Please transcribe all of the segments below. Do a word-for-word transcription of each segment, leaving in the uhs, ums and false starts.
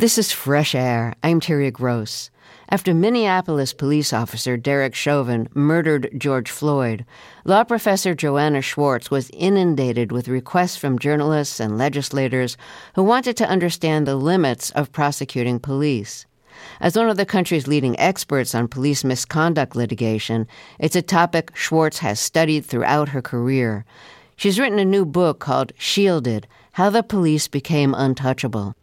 This is Fresh Air. I'm Terry Gross. After Minneapolis police officer Derek Chauvin murdered George Floyd, law professor Joanna Schwartz was inundated with requests from journalists and legislators who wanted to understand the limits of prosecuting police. As one of the country's leading experts on police misconduct litigation, it's a topic Schwartz has studied throughout her career. She's written a new book called Shielded: How the Police Became Untouchable.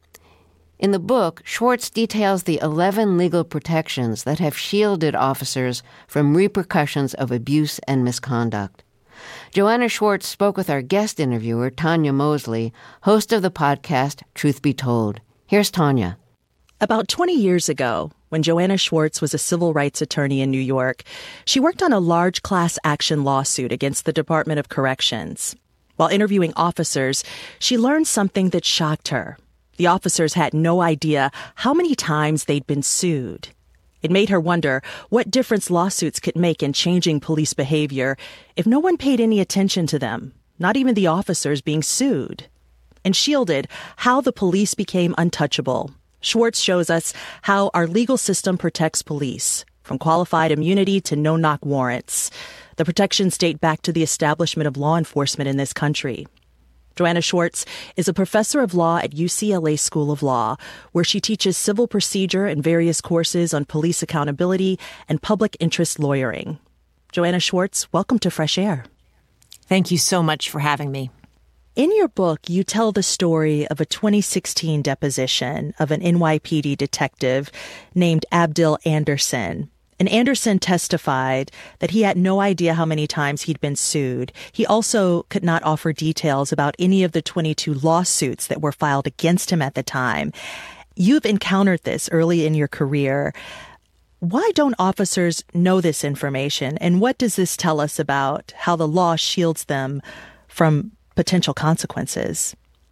In the book, Schwartz details the eleven legal protections that have shielded officers from repercussions of abuse and misconduct. Joanna Schwartz spoke with our guest interviewer, Tanya Mosley, host of the podcast Truth Be Told. Here's Tanya. About twenty years ago, when Joanna Schwartz was a civil rights attorney in New York, she worked on a large class action lawsuit against the Department of Corrections. While interviewing officers, she learned something that shocked her. The officers had no idea how many times they'd been sued. It made her wonder what difference lawsuits could make in changing police behavior if no one paid any attention to them, not even the officers being sued. In Shielded: How the Police Became Untouchable, Schwartz shows us how our legal system protects police, from qualified immunity to no-knock warrants. The protections date back to the establishment of law enforcement in this country. Joanna Schwartz is a professor of law at U C L A School of Law, where she teaches civil procedure and various courses on police accountability and public interest lawyering. Joanna Schwartz, welcome to Fresh Air. Thank you so much for having me. In your book, you tell the story of a twenty sixteen deposition of an N Y P D detective named Abdil Anderson. And Anderson testified that he had no idea how many times he'd been sued. He also could not offer details about any of the twenty-two lawsuits that were filed against him at the time. You've encountered this early in your career. Why don't officers know this information? And what does this tell us about how the law shields them from potential consequences?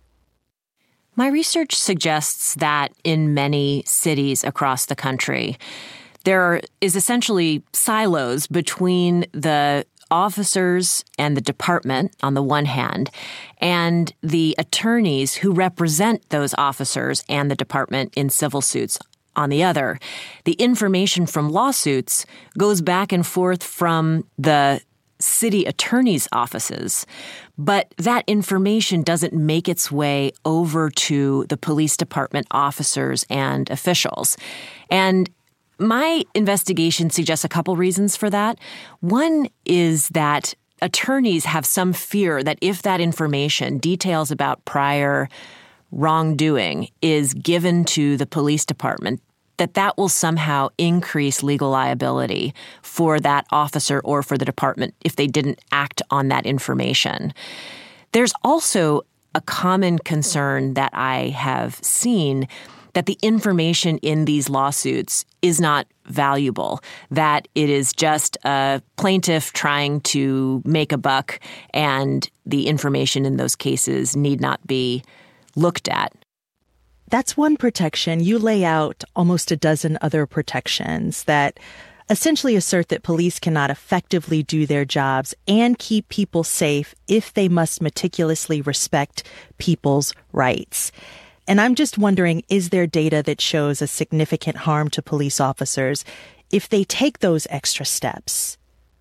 My research suggests that in many cities across the country, there is essentially silos between the officers and the department on the one hand, and the attorneys who represent those officers and the department in civil suits on the other. The information from lawsuits goes back and forth from the city attorney's offices, but that information doesn't make its way over to the police department officers and officials. And my investigation suggests a couple reasons for that. One is that attorneys have some fear that if that information, details about prior wrongdoing, is given to the police department, that that will somehow increase legal liability for that officer or for the department if they didn't act on that information. There's also a common concern that I have seen that the information in these lawsuits is not valuable, that it is just a plaintiff trying to make a buck, and the information in those cases need not be looked at. That's one protection. You lay out almost a dozen other protections that essentially assert that police cannot effectively do their jobs and keep people safe if they must meticulously respect people's rights. And I'm just wondering, is there data that shows a significant harm to police officers if they take those extra steps?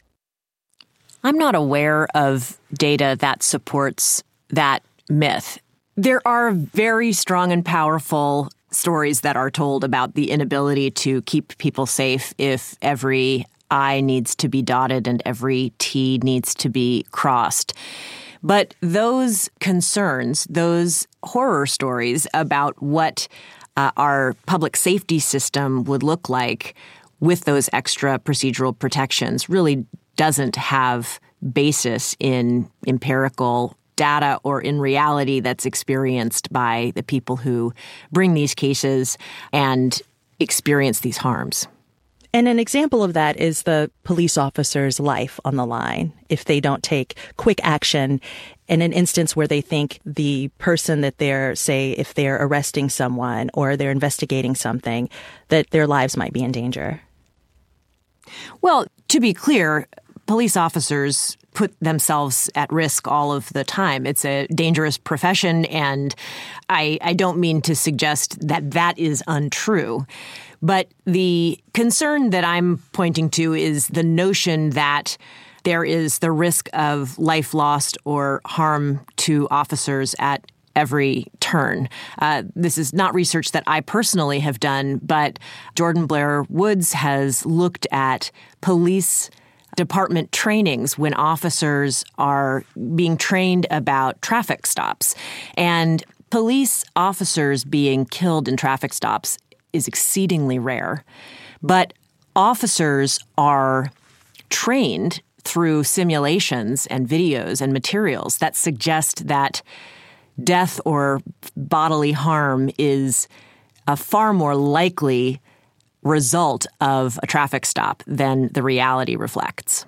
I'm not aware of data that supports that myth. There are very strong and powerful stories that are told about the inability to keep people safe if every I needs to be dotted and every T needs to be crossed. But those concerns, those horror stories about what uh, our public safety system would look like with those extra procedural protections really doesn't have basis in empirical data or in reality that's experienced by the people who bring these cases and experience these harms. And an example of that is the police officer's life on the line if they don't take quick action in an instance where they think the person that they're, say, if they're arresting someone or they're investigating something, that their lives might be in danger. Well, to be clear, police officers put themselves at risk all of the time. It's a dangerous profession, and I, I don't mean to suggest that that is untrue. But the concern that I'm pointing to is the notion that there is the risk of life lost or harm to officers at every turn. Uh, this is not research that I personally have done, but Jordan Blair Woods has looked at police department trainings when officers are being trained about traffic stops. And police officers being killed in traffic stops is exceedingly rare. But officers are trained through simulations and videos and materials that suggest that death or bodily harm is a far more likely result of a traffic stop than the reality reflects.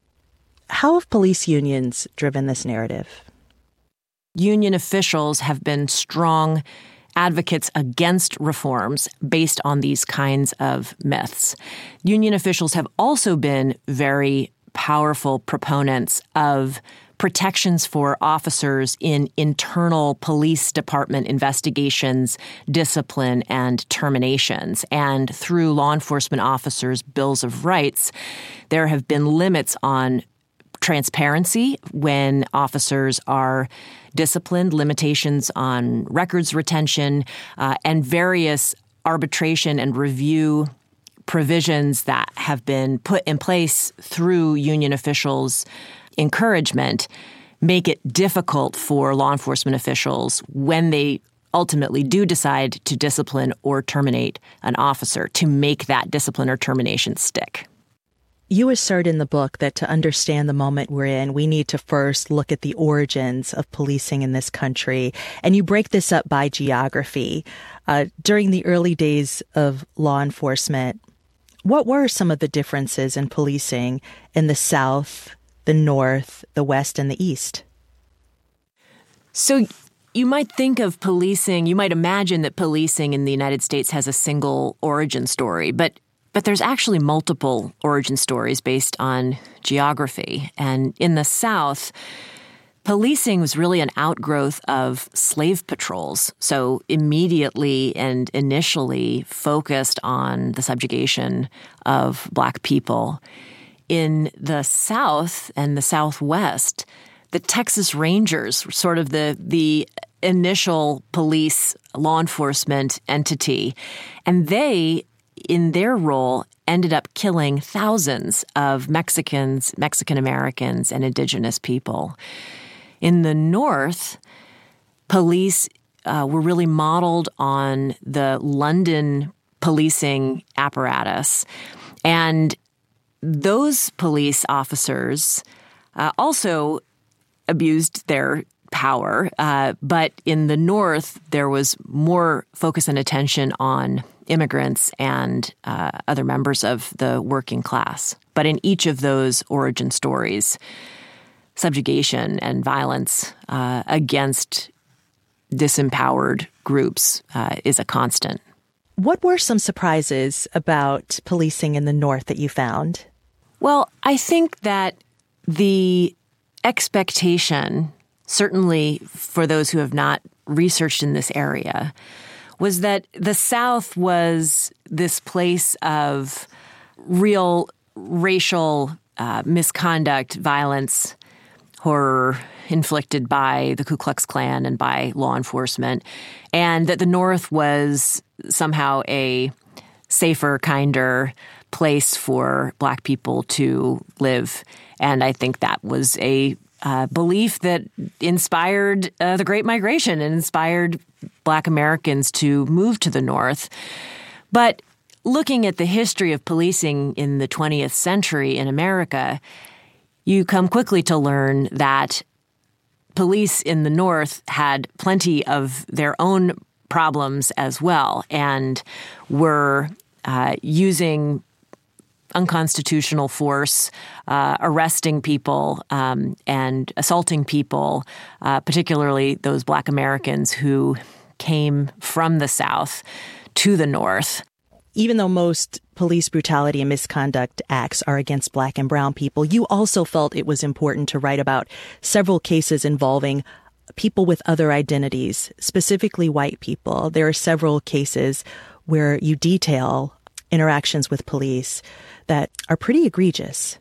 How have police unions driven this narrative? Union officials have been strong advocates against reforms based on these kinds of myths. Union officials have also been very powerful proponents of protections for officers in internal police department investigations, discipline, and terminations. And through law enforcement officers' bills of rights, there have been limits on transparency when officers are disciplined, limitations on records retention, uh, and various arbitration and review provisions that have been put in place through union officials' encouragement make it difficult for law enforcement officials when they ultimately do decide to discipline or terminate an officer to make that discipline or termination stick. You assert in the book that to understand the moment we're in, we need to first look at the origins of policing in this country. And you break this up by geography. Uh, during the early days of law enforcement, what were some of the differences in policing in the South, the North, the West, and the East? So you might think of policing, you might imagine that policing in the United States has a single origin story, but but there's actually multiple origin stories based on geography. And in the South, policing was really an outgrowth of slave patrols, so immediately and initially focused on the subjugation of Black people. In the South and the Southwest, the Texas Rangers were sort of the the initial police law enforcement entity, and they, in their role, ended up killing thousands of Mexicans, Mexican Americans, and indigenous people. In the North, police uh, were really modeled on the London policing apparatus, and those police officers uh, also abused their power, uh, but in the North, there was more focus and attention on immigrants and uh, other members of the working class. But in each of those origin stories, subjugation and violence uh, against disempowered groups uh, is a constant. What were some surprises about policing in the North that you found? Well, I think that the expectation, certainly for those who have not researched in this area, was that the South was this place of real racial uh, misconduct, violence, horror inflicted by the Ku Klux Klan and by law enforcement, and that the North was somehow a safer, kinder place for Black people to live. And I think that was a uh, belief that inspired uh, the Great Migration and inspired Black Americans to move to the North. But looking at the history of policing in the twentieth century in America, you come quickly to learn that police in the North had plenty of their own problems as well and were uh, using unconstitutional force, uh, arresting people um, and assaulting people, uh, particularly those Black Americans who came from the South to the North. even though most police brutality and misconduct acts are against Black and brown people, you also felt it was important to write about several cases involving people with other identities, specifically white people. There are several cases where you detail interactions with police that are pretty egregious.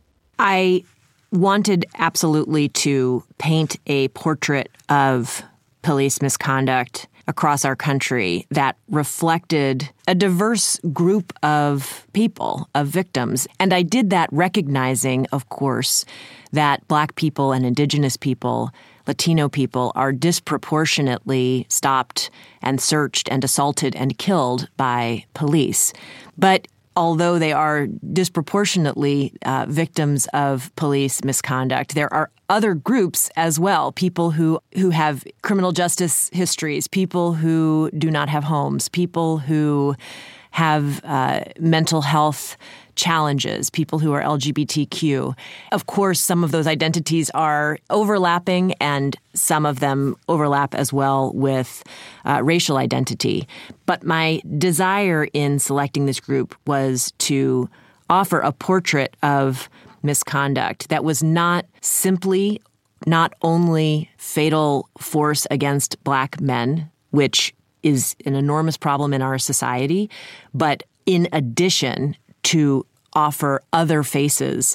I wanted absolutely to paint a portrait of police misconduct across our country that reflected a diverse group of people, of victims. And I did that recognizing, of course, that Black people and Indigenous people, Latino people, are disproportionately stopped and searched and assaulted and killed by police. But although they are disproportionately uh, victims of police misconduct, there are other groups as well, people who, who have criminal justice histories, people who do not have homes, people who have uh, mental health challenges, people who are L G B T Q. Of course, some of those identities are overlapping, and some of them overlap as well with uh, racial identity. But my desire in selecting this group was to offer a portrait of misconduct that was not simply, not only fatal force against Black men, which is an enormous problem in our society, but in addition to offer other faces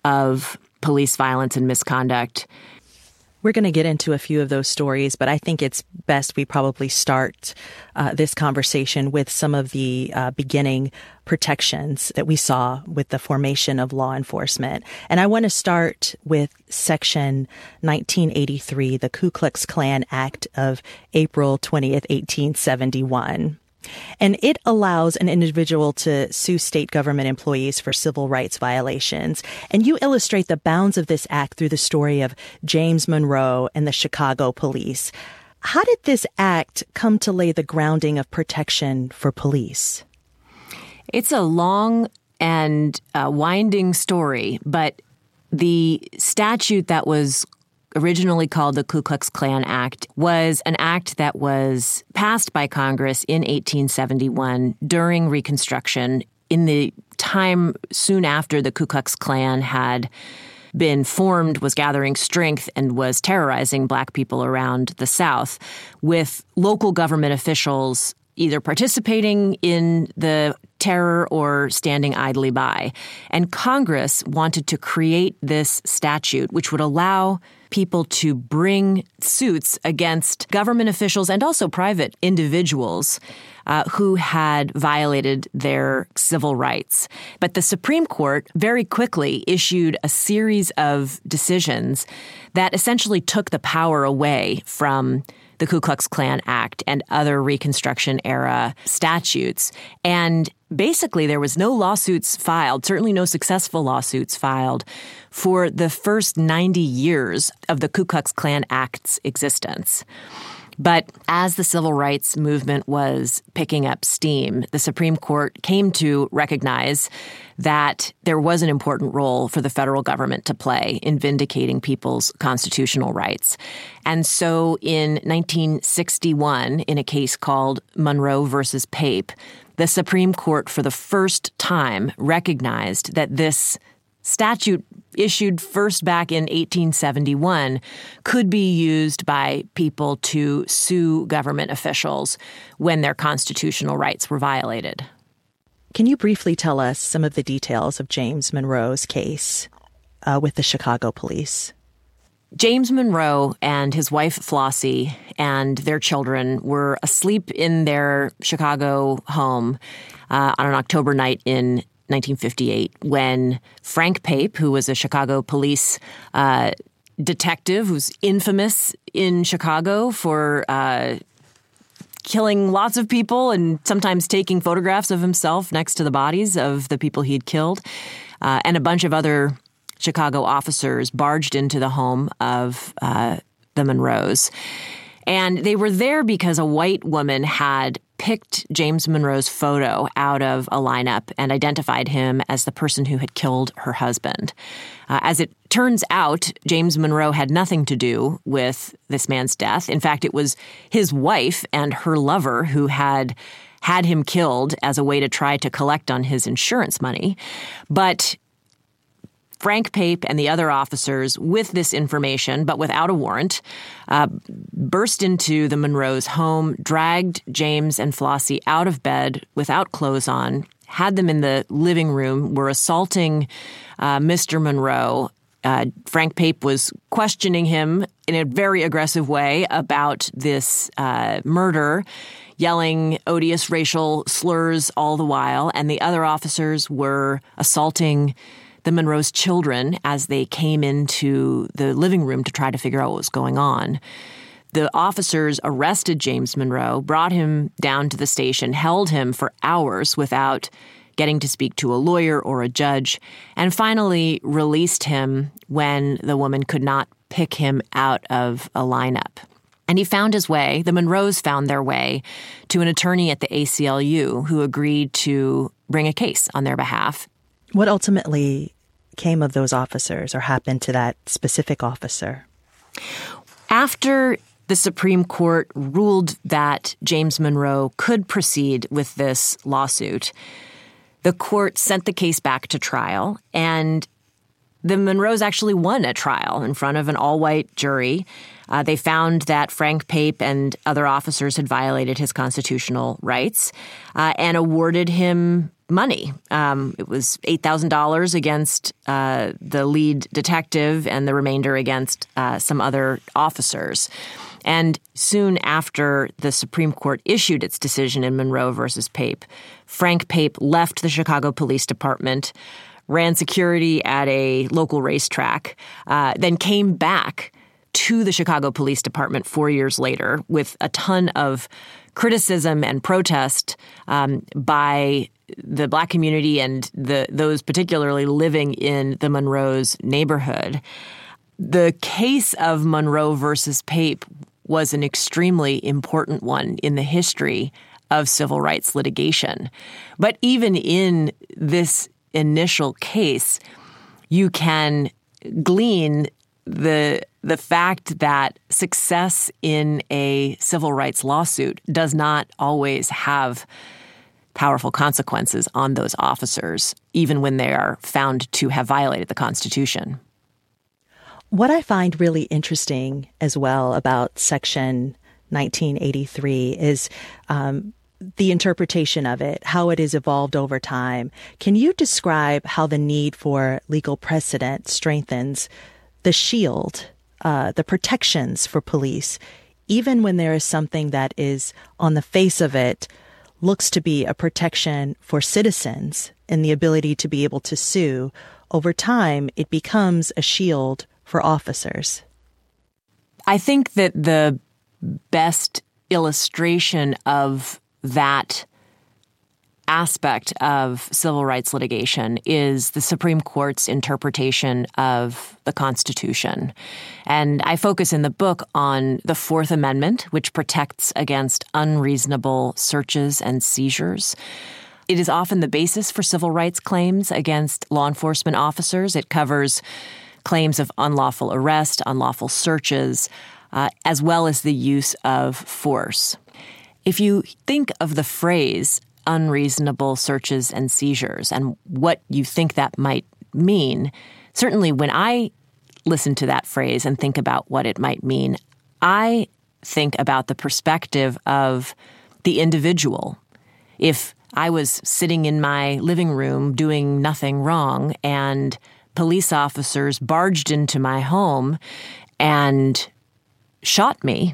of police violence and misconduct. We're going to get into a few of those stories, but I think it's best we probably start uh, this conversation with some of the uh, beginning protections that we saw with the formation of law enforcement. And I want to start with Section nineteen eighty-three, the Ku Klux Klan Act of April twentieth, eighteen seventy-one. And it allows an individual to sue state government employees for civil rights violations. And you illustrate the bounds of this act through the story of James Monroe and the Chicago police. How did this act come to lay the grounding of protection for police? It's a long and uh, winding story, but the statute that was originally called the Ku Klux Klan Act was an act that was passed by Congress in eighteen seventy-one during Reconstruction, in the time soon after the Ku Klux Klan had been formed, was gathering strength, and was terrorizing Black people around the South, with local government officials either participating in the terror or standing idly by. And Congress wanted to create this statute, which would allow people to bring suits against government officials and also private individuals uh, who had violated their civil rights. But the Supreme Court very quickly issued a series of decisions that essentially took the power away from the Ku Klux Klan Act and other Reconstruction-era statutes. And basically, there was no lawsuits filed, certainly no successful lawsuits filed, for the first ninety years of the Ku Klux Klan Act's existence. But as the civil rights movement was picking up steam, the Supreme Court came to recognize that there was an important role for the federal government to play in vindicating people's constitutional rights. And so in nineteen sixty-one, in a case called Monroe versus Pape, the Supreme Court for the first time recognized that this statute, issued first back in eighteen seventy-one, could be used by people to sue government officials when their constitutional rights were violated. Can you briefly tell us some of the details of James Monroe's case uh, with the Chicago police? James Monroe and his wife Flossie and their children were asleep in their Chicago home uh, on an October night in nineteen fifty-eight, when Frank Pape, who was a Chicago police uh, detective who's infamous in Chicago for uh, killing lots of people and sometimes taking photographs of himself next to the bodies of the people he'd killed, uh, and a bunch of other Chicago officers barged into the home of uh, the Monroes. And they were there because a white woman had picked James Monroe's photo out of a lineup and identified him as the person who had killed her husband. Uh, as it turns out, James Monroe had nothing to do with this man's death. In fact, it was his wife and her lover who had had him killed as a way to try to collect on his insurance money. But Frank Pape and the other officers, with this information, but without a warrant, uh, burst into the Monroes' home, dragged James and Flossie out of bed without clothes on, had them in the living room, were assaulting uh, Mister Monroe. Uh, Frank Pape was questioning him in a very aggressive way about this uh, murder, yelling odious racial slurs all the while, and the other officers were assaulting the Monroes' children as they came into the living room to try to figure out what was going on. The officers arrested James Monroe, brought him down to the station, held him for hours without getting to speak to a lawyer or a judge, and finally released him when the woman could not pick him out of a lineup. And he found his way, the Monroes found their way, to an attorney at the A C L U who agreed to bring a case on their behalf. What ultimately came of those officers or happened to that specific officer? After the Supreme Court ruled that James Monroe could proceed with this lawsuit, the court sent the case back to trial, and the Monroes actually won a trial in front of an all-white jury. Uh, they found that Frank Pape and other officers had violated his constitutional rights uh, and awarded him money. Um, it was eight thousand dollars against uh, the lead detective and the remainder against uh, some other officers. And soon after the Supreme Court issued its decision in Monroe versus Pape, Frank Pape left the Chicago Police Department, ran security at a local racetrack, uh, then came back to the Chicago Police Department four years later with a ton of criticism and protest um, by the Black community and the those particularly living in the Monroes neighborhood. The case of Monroe versus Pape was an extremely important one in the history of civil rights litigation. But even in this initial case, you can glean the the fact that success in a civil rights lawsuit does not always have powerful consequences on those officers, even when they are found to have violated the Constitution. What I find really interesting as well about Section nineteen eighty-three is um, the interpretation of it, how it has evolved over time. Can you describe how the need for legal precedent strengthens the shield, uh, the protections for police, even when there is something that is on the face of it looks to be a protection for citizens and the ability to be able to sue? Over time, it becomes a shield for officers. I think that the best illustration of that aspect of civil rights litigation is the Supreme Court's interpretation of the Constitution. And I focus in the book on the Fourth Amendment, which protects against unreasonable searches and seizures. It is often the basis for civil rights claims against law enforcement officers. It covers claims of unlawful arrest, unlawful searches, uh, as well as the use of force. If you think of the phrase unreasonable searches and seizures and what you think that might mean, certainly when I listen to that phrase and think about what it might mean, I think about the perspective of the individual. If I was sitting in my living room doing nothing wrong and police officers barged into my home and shot me,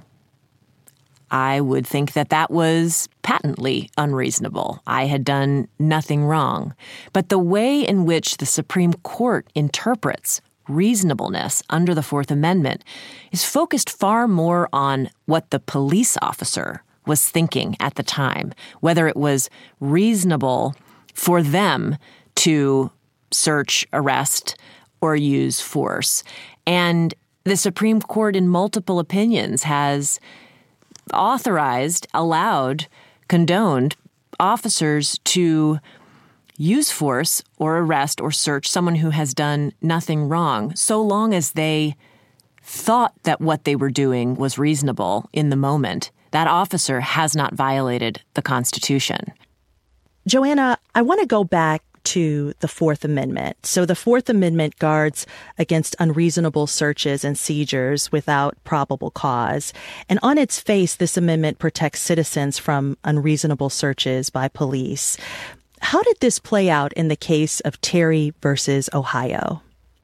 I would think that that was patently unreasonable. I had done nothing wrong. But the way in which the Supreme Court interprets reasonableness under the Fourth Amendment is focused far more on what the police officer was thinking at the time, whether it was reasonable for them to search, arrest, or use force. And the Supreme Court, in multiple opinions, has authorized, allowed, condoned officers to use force or arrest or search someone who has done nothing wrong, so long as they thought that what they were doing was reasonable in the moment. that officer has not violated the Constitution. Joanna, I want to go back to the Fourth Amendment. So the Fourth Amendment guards against unreasonable searches and seizures without probable cause. And on its face, this amendment protects citizens from unreasonable searches by police. How did this play out in the case of Terry versus Ohio?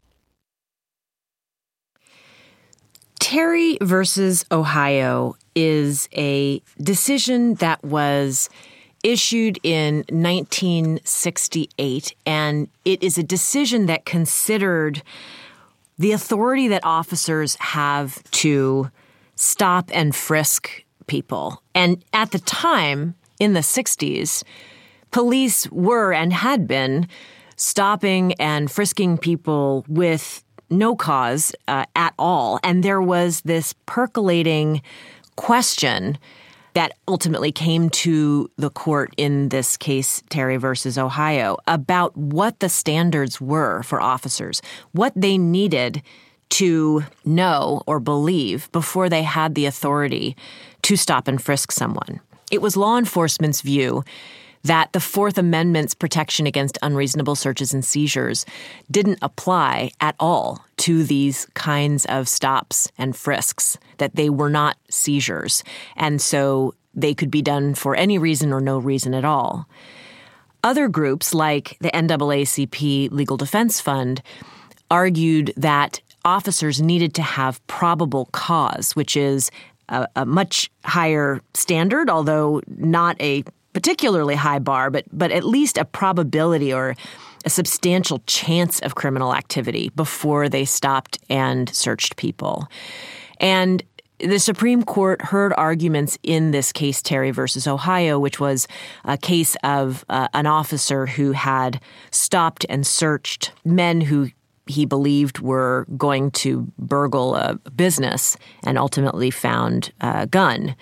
Terry versus Ohio is a decision that was issued in nineteen sixty-eight, and it is a decision that considered the authority that officers have to stop and frisk people. And at the time, in the sixties, police were and had been stopping and frisking people with no cause uh, at all. And there was this percolating question that ultimately came to the court in this case, Terry versus Ohio, about what the standards were for officers, what they needed to know or believe before they had the authority to stop and frisk someone. It was law enforcement's view that the Fourth Amendment's protection against unreasonable searches and seizures didn't apply at all to these kinds of stops and frisks, that they were not seizures, and so they could be done for any reason or no reason at all. Other groups, like the N double A C P Legal Defense Fund, argued that officers needed to have probable cause, which is a, a much higher standard, although not a particularly high bar, but but at least a probability or a substantial chance of criminal activity before they stopped and searched people. And the Supreme Court heard arguments in this case, Terry versus Ohio, which was a case of uh, an officer who had stopped and searched men who he believed were going to burgle a business and ultimately found a gun.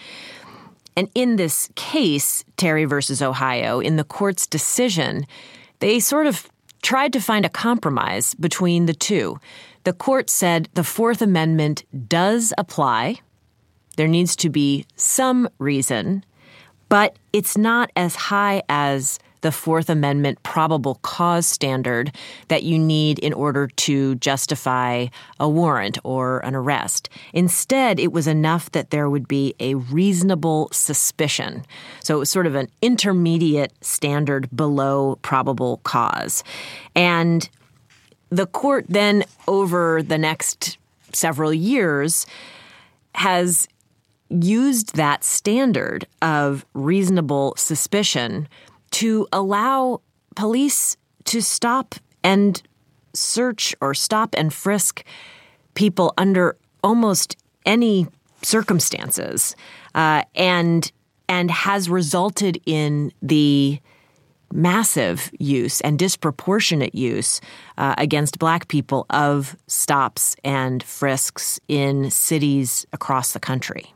And in this case, Terry versus Ohio, in the court's decision, they sort of tried to find a compromise between the two. The court said the Fourth Amendment does apply. There needs to be some reason, but it's not as high as the Fourth Amendment probable cause standard that you need in order to justify a warrant or an arrest. Instead, it was enough that there would be a reasonable suspicion. So it was sort of an intermediate standard below probable cause. And the court then, over the next several years, has used that standard of reasonable suspicion to allow police to stop and search or stop and frisk people under almost any circumstances, uh, and and has resulted in the massive use and disproportionate use uh, against Black people of stops and frisks in cities across the country.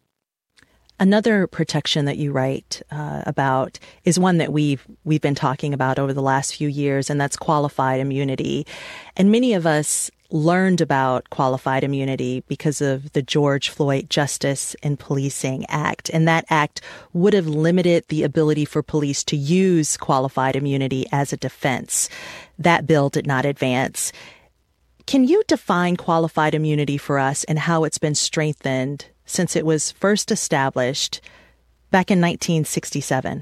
Another protection that you write uh, about is one that we've we've been talking about over the last few years, and that's qualified immunity. And many of us learned about qualified immunity because of the George Floyd Justice in Policing Act. And that act would have limited the ability for police to use qualified immunity as a defense. That bill did not advance. Can you define qualified immunity for us and how it's been strengthened since it was first established back in nineteen sixty-seven?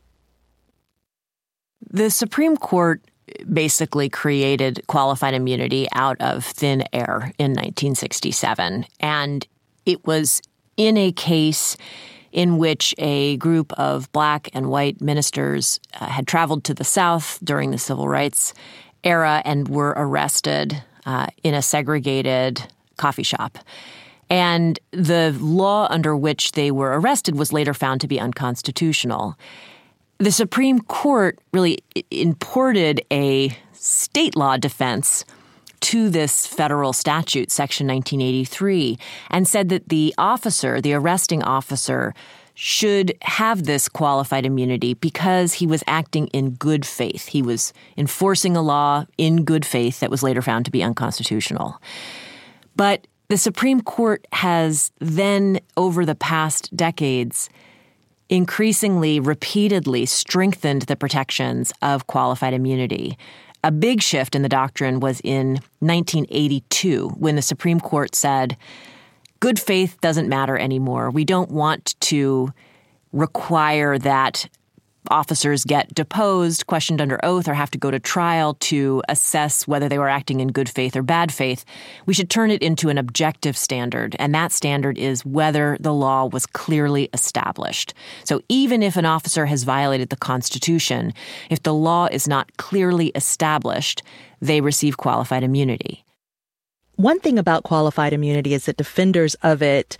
The Supreme Court basically created qualified immunity out of thin air in nineteen sixty-seven. And it was in a case in which a group of Black and white ministers uh, had traveled to the South during the Civil Rights era and were arrested uh, in a segregated coffee shop. And the law under which they were arrested was later found to be unconstitutional. The Supreme Court really imported a state law defense to this federal statute, Section nineteen eighty-three, and said that the officer, the arresting officer, should have this qualified immunity because he was acting in good faith. He was enforcing a law in good faith that was later found to be unconstitutional. But the Supreme Court has then, over the past decades, increasingly, repeatedly strengthened the protections of qualified immunity. A big shift in the doctrine was in nineteen eighty-two, when the Supreme Court said, good faith doesn't matter anymore. We don't want to require that officers get deposed, questioned under oath, or have to go to trial to assess whether they were acting in good faith or bad faith. We should turn it into an objective standard, and that standard is whether the law was clearly established. So even if an officer has violated the Constitution, if the law is not clearly established, they receive qualified immunity. One thing about qualified immunity is that defenders of it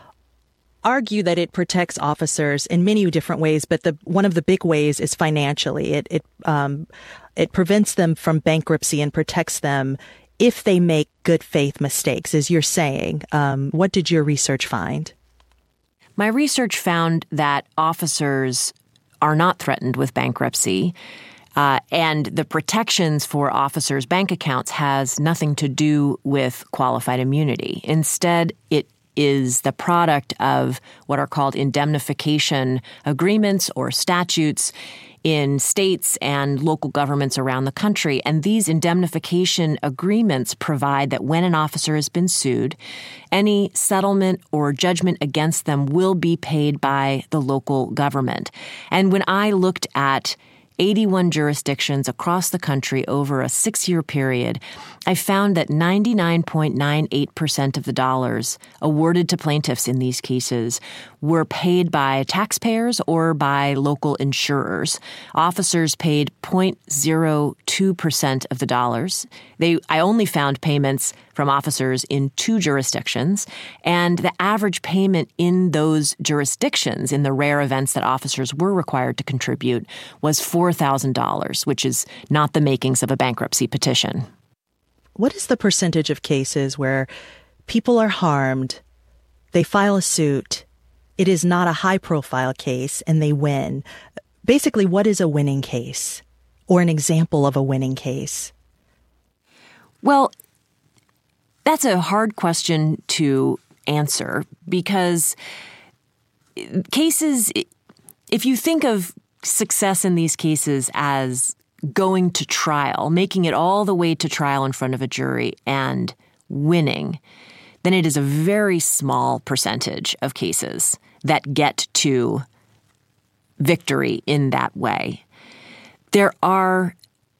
argue that it protects officers in many different ways, but the one of the big ways is financially. It it um, it prevents them from bankruptcy and protects them if they make good faith mistakes, as you're saying. Um, what did your research find? My research found that officers are not threatened with bankruptcy, uh, and the protections for officers' bank accounts has nothing to do with qualified immunity. Instead, it is the product of what are called indemnification agreements or statutes in states and local governments around the country. And these indemnification agreements provide that when an officer has been sued, any settlement or judgment against them will be paid by the local government. And when I looked at eighty-one jurisdictions across the country over a six-year period, I found that ninety-nine point nine eight percent of the dollars awarded to plaintiffs in these cases were paid by taxpayers or by local insurers. Officers paid zero point zero two percent of the dollars. They, I only found payments from officers in two jurisdictions, and the average payment in those jurisdictions, in the rare events that officers were required to contribute, was four thousand dollars, which is not the makings of a bankruptcy petition. What is the percentage of cases where people are harmed, they file a suit, it is not a high-profile case, and they win? Basically, what is a winning case or an example of a winning case? Well, that's a hard question to answer because cases, if you think of success in these cases as going to trial, making it all the way to trial in front of a jury and winning, then it is a very small percentage of cases that get to victory in that way. There are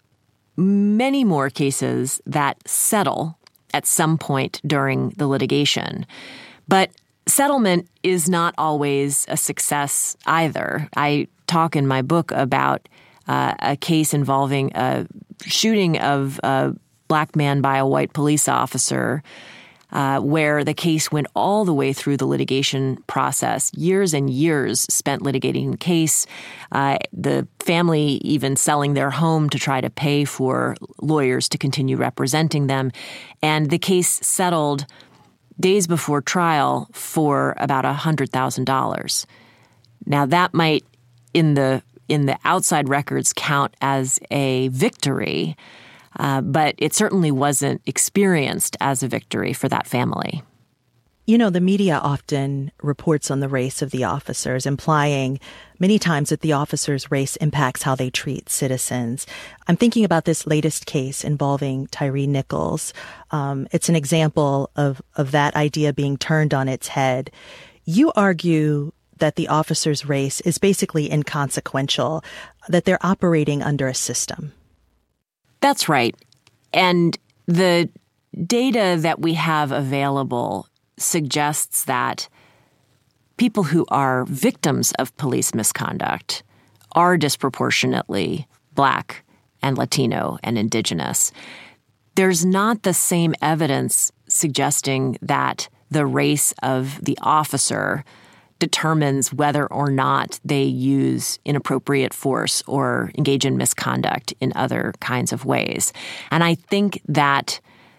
many more cases that settle at some point during the litigation, but settlement is not always a success either. I talk in my book about uh, a case involving a shooting of a black man by a white police officer, uh, where the case went all the way through the litigation process, years and years spent litigating the case, uh, the family even selling their home to try to pay for lawyers to continue representing them. And the case settled days before trial for about one hundred thousand dollars. Now, that might, in the in the outside records, count as a victory, uh, but it certainly wasn't experienced as a victory for that family. You know, the media often reports on the race of the officers, implying many times that the officers' race impacts how they treat citizens. I'm thinking about this latest case involving Tyre Nichols. Um, it's an example of, of that idea being turned on its head. You argue that the officers' race is basically inconsequential, that they're operating under a system. That's right. And the data that we have available suggests that people who are victims of police misconduct are disproportionately Black and Latino and Indigenous. There's not the same evidence suggesting that the race of the officer determines whether or not they use inappropriate force or engage in misconduct in other kinds of ways. And I think that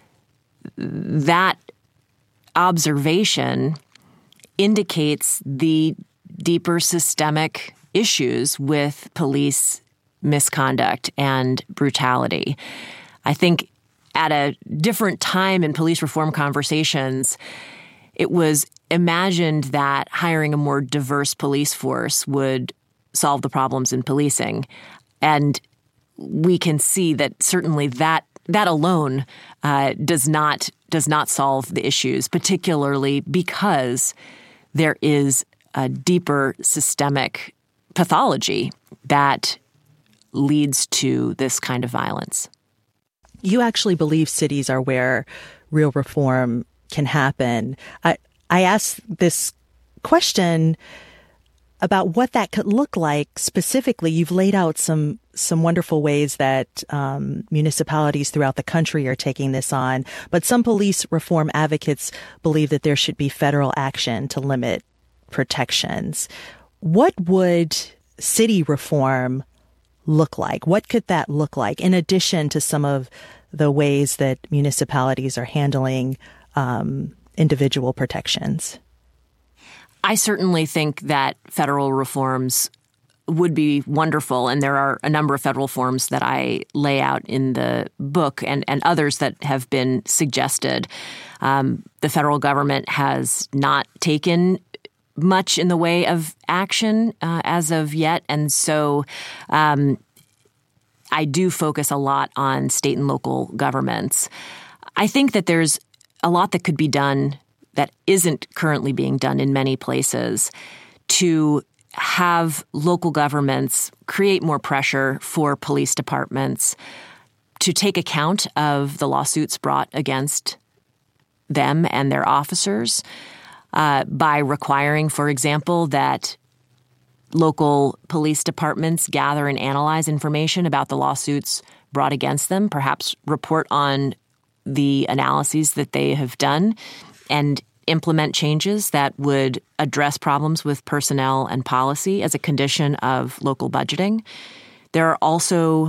that observation indicates the deeper systemic issues with police misconduct and brutality. I think at a different time in police reform conversations, it was imagined that hiring a more diverse police force would solve the problems in policing. And we can see that certainly that that alone uh, does not does not solve the issues, particularly because there is a deeper systemic pathology that leads to this kind of violence. You actually believe cities are where real reform can happen. I, I asked this question about what that could look like specifically. You've laid out some some wonderful ways that um, municipalities throughout the country are taking this on, but some police reform advocates believe that there should be federal action to limit protections. What would city reform look like? What could that look like in addition to some of the ways that municipalities are handling um, individual protections? I certainly think that federal reforms would be wonderful, and there are a number of federal reforms that I lay out in the book and, and others that have been suggested. Um, the federal government has not taken much in the way of action uh, as of yet, and so um, I do focus a lot on state and local governments. I think that there's a lot that could be done that isn't currently being done in many places to have local governments create more pressure for police departments to take account of the lawsuits brought against them and their officers uh, by requiring, for example, that local police departments gather and analyze information about the lawsuits brought against them, perhaps report on the analyses that they have done, and implement changes that would address problems with personnel and policy as a condition of local budgeting. There are also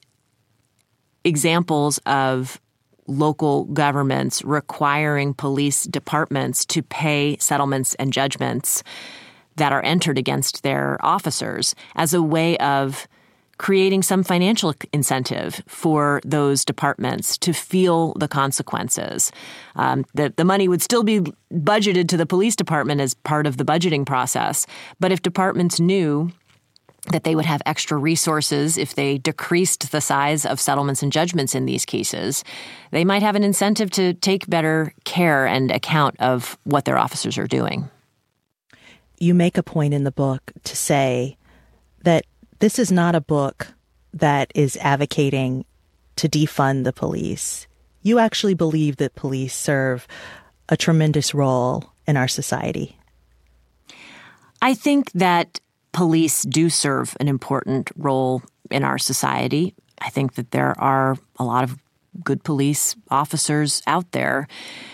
examples of local governments requiring police departments to pay settlements and judgments that are entered against their officers as a way of creating some financial incentive for those departments to feel the consequences. Um, the, the money would still be budgeted to the police department as part of the budgeting process, but if departments knew that they would have extra resources if they decreased the size of settlements and judgments in these cases, they might have an incentive to take better care and account of what their officers are doing. You make a point in the book to say that this is not a book that is advocating to defund the police. You actually believe that police serve a tremendous role in our society. I think that police do serve an important role in our society. I think that there are a lot of good police officers out there.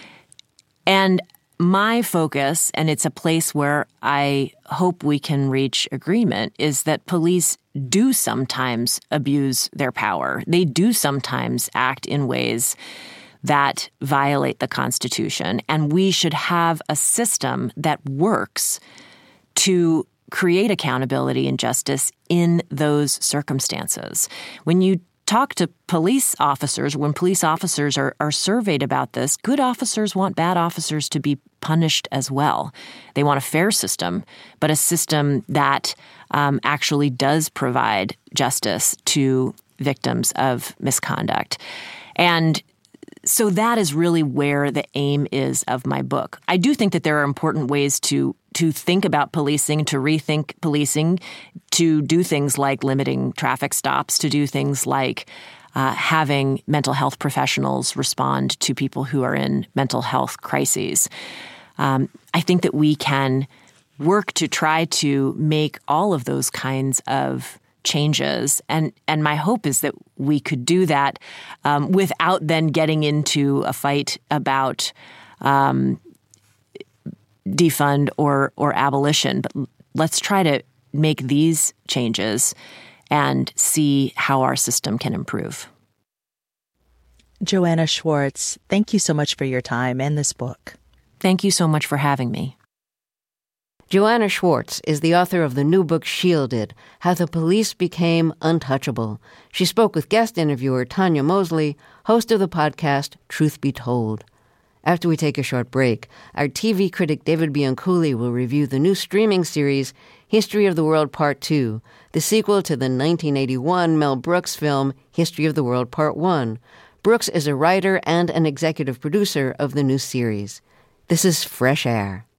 And my focus, and it's a place where I hope we can reach agreement, is that police do sometimes abuse their power. They do sometimes act in ways that violate the Constitution, and we should have a system that works to create accountability and justice in those circumstances. When you talk to police officers, when police officers are, are surveyed about this, good officers want bad officers to be punished as well. They want a fair system, but a system that um, actually does provide justice to victims of misconduct. And so that is really where the aim is of my book. I do think that there are important ways to to think about policing, to rethink policing, to do things like limiting traffic stops, to do things like uh, having mental health professionals respond to people who are in mental health crises. Um, I think that we can work to try to make all of those kinds of changes. And and my hope is that we could do that um, without then getting into a fight about um, defund or or abolition. But let's try to make these changes and see how our system can improve. Joanna Schwartz, thank you so much for your time and this book. Thank you so much for having me. Joanna Schwartz is the author of the new book Shielded, How the Police Became Untouchable. She spoke with guest interviewer Tanya Mosley, host of the podcast Truth Be Told. After we take a short break, our T V critic David Bianculli will review the new streaming series History of the World Part two, the sequel to the nineteen eighty-one Mel Brooks film History of the World Part one. Brooks is a writer and an executive producer of the new series. This is Fresh Air.